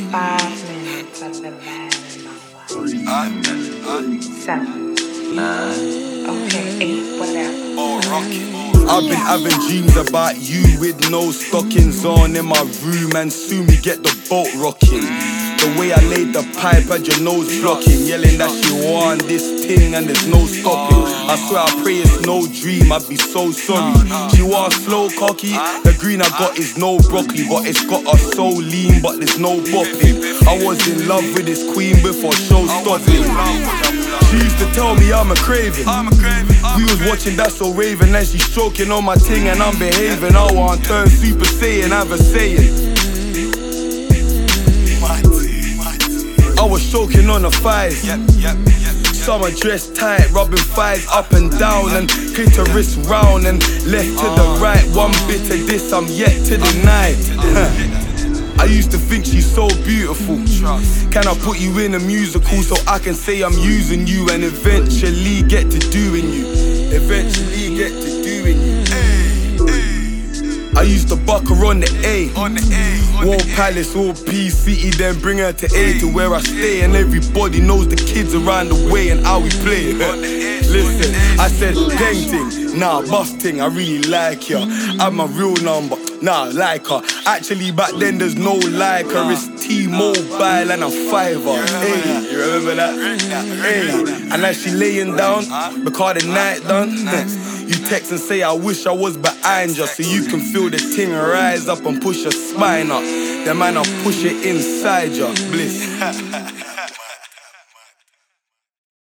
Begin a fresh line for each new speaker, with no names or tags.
5 minutes of the man in my life. 7. 9. Okay, 8, whatever.
I've been having dreams about you with no stockings on in my room, and soon we get the boat rocking. The way I laid the pipe had your nose blocking, yelling that she want this thing and there's no stopping. I swear I pray it's no dream, I'd be so sorry. She want slow cocky, the green I got is no broccoli, but it's got her so lean, but there's no bopping. I was in love with this queen before show stopping. She used to tell me I'm a craving. We was watching That's So Raven, and she's stroking on my ting and I'm behaving. I want to turn Super Saiyan, have a saying. I was choking on the thighs. Summer dress tight, rubbing thighs up and down, and clitoris round and left to the right. One bit of this I'm yet to deny. I used to think she's so beautiful. Can I put you in a musical so I can say I'm using you and eventually get to doing you? Eventually get to doing you. I used to buck her on the A. Wall Palace, all P City, then bring her to A, to where I stay, and everybody knows the kids around the way and how we play. Listen, I said painting, nah, busting, I really like ya. I'm my real number, nah, I like her. Actually back then there's no like her. It's T-Mobile and a fiver. Hey, you remember that? Hey, and as she laying down, because the night done, you text and say I wish I was behind you, so you can feel the ting rise up and push your spine up. Then man, I'll push it inside you. Bliss.